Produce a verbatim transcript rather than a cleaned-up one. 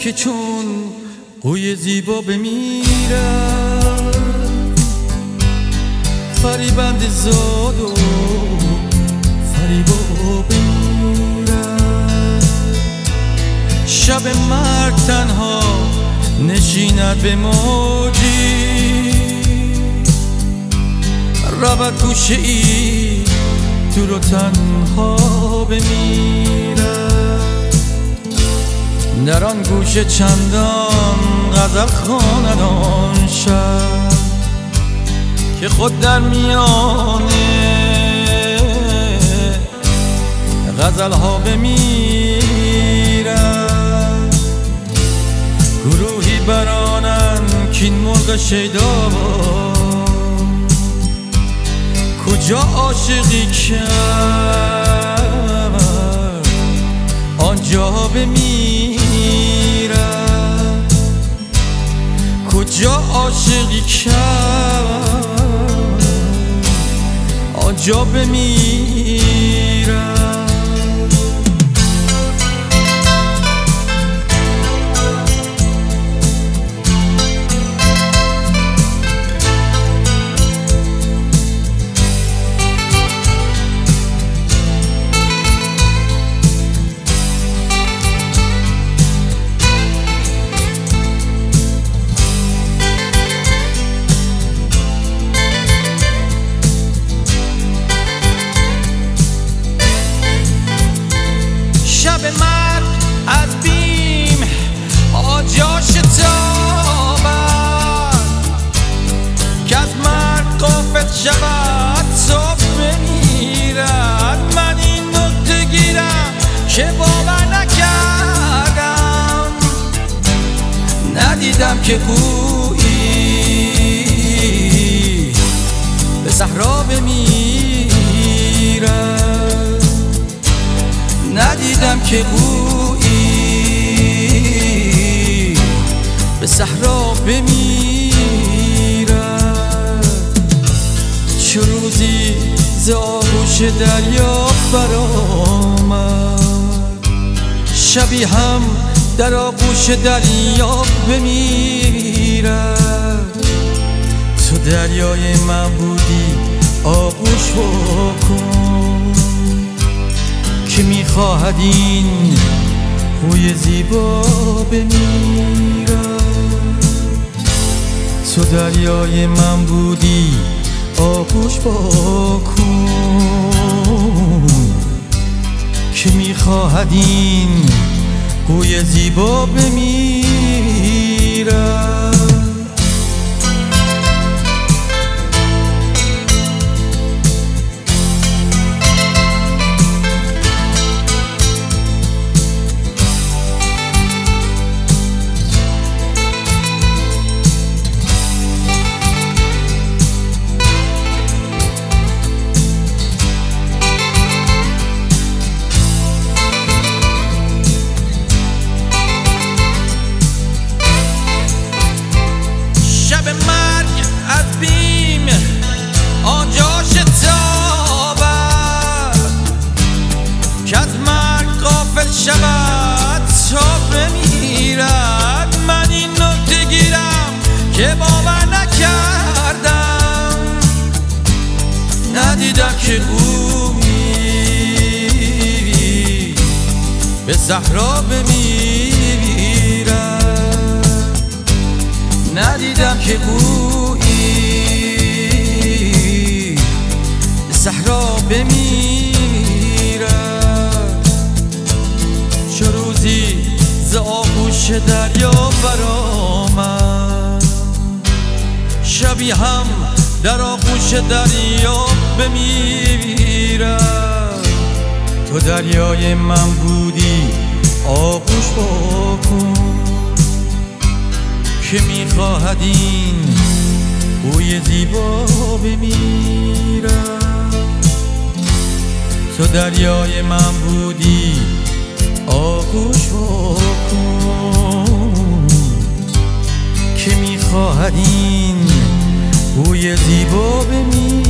که چون قوی زیبا بمیرد فریبند زاد و فریبا بمیرد شب مرگ تنها نشیند به موجی رود گوشه ای دور و تنها بمیرد در آن گوشه چندان غزل خواند آن شب که خود در میانه غزل ها بمیرد گروهی برانند کین مرغ شیدا کجا عاشقی کرد آنجا بمیرد کجا عاشقی کرد آنجا بمیرد شب مرگ از بیم آجاش تابد که از مرگ غافل شود صبح بمیرد من این نکته گیرم که باور نکردم ندیدم که گویی به صحرا بمیرد ندیدم که گویی به صحرا بمیرد چه روزی ز آغوش دریا برآمد شبی هم در آغوش دریا بمیرد تو دریای من بودی آغوش بکن که میخواهد این خوی زیبا بمیرد تو دریای من بودی آغوش بکن که میخواهد این خوی زیبا بمیرد شود تا بمیرد من این نکته گیرم که باور نکردم ندیدم که گویی به صحرا بمیرد ندیدم که گویی به صحرا بمیرد چه روزی ز آغوش دریا برآمد شبی هم در آغوش دریا بمیرد تو دریای من بودی آغوش بکن که میخواهد این بوی زیبا بمیرد تو دریای من بودی آغوش بکن که میخواهد این بوی زیبا بمیرد